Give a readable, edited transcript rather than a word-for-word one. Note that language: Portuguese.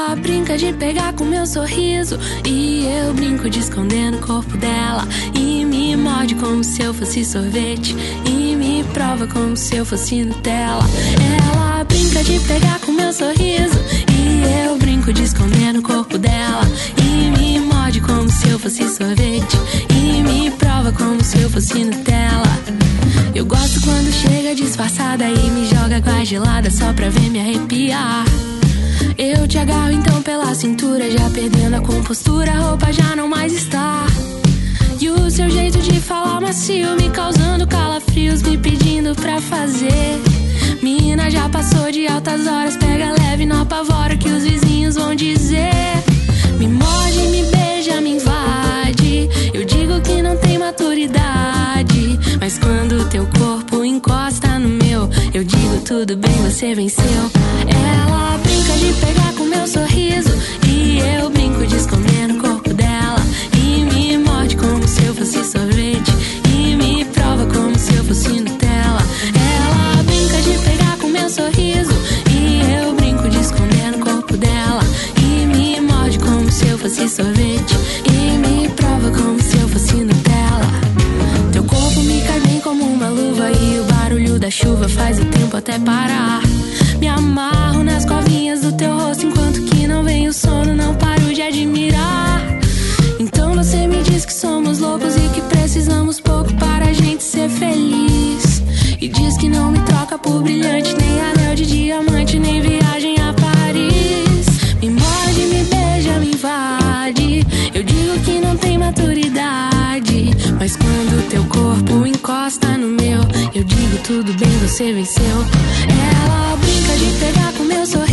Ela brinca de pegar com meu sorriso e eu brinco de esconder no corpo dela. E me morde como se eu fosse sorvete e me prova como se eu fosse Nutella. Ela brinca de pegar com meu sorriso e eu brinco de esconder no corpo dela. E me morde como se eu fosse sorvete e me prova como se eu fosse Nutella. Eu gosto quando chega disfarçada e me joga água gelada só pra ver me arrepiar. Eu te agarro então pela cintura, já perdendo a compostura, a roupa já não mais está. E o seu jeito de falar macio me causando calafrios, me pedindo pra fazer. Menina, já passou de altas horas, pega leve, não apavora que os vizinhos vão dizer. Me morde, me beija, me invade. Eu digo que não tem maturidade, mas quando teu corpo encosta no meu, eu digo tudo bem, você venceu. Ela brinca de pegar com meu sorriso e eu brinco de esconder no corpo dela. E me morde como se eu fosse sorvete e me prova como se eu fosse Nutella. Ela brinca de pegar com meu sorriso e eu brinco de esconder no corpo dela. E me morde como se eu fosse sorvete e me prova como se eu fosse Nutella. Teu corpo me cai bem como uma luva e o barulho da chuva faz o tempo até parar. Me amarro nas covinhas do teu rosto enquanto que não vem o sono, não paro de admirar. Então você me diz que somos loucos e que precisamos pouco para a gente ser feliz. E diz que não me troca por brilhante, nem anel de diamante, nem viagem a Paris. Me morde, me beija, me invade. Eu digo que não tem maturidade, mas quando teu corpo encosta no meu, eu digo tudo bem, você venceu. Ela brinca de pegar com meu sorriso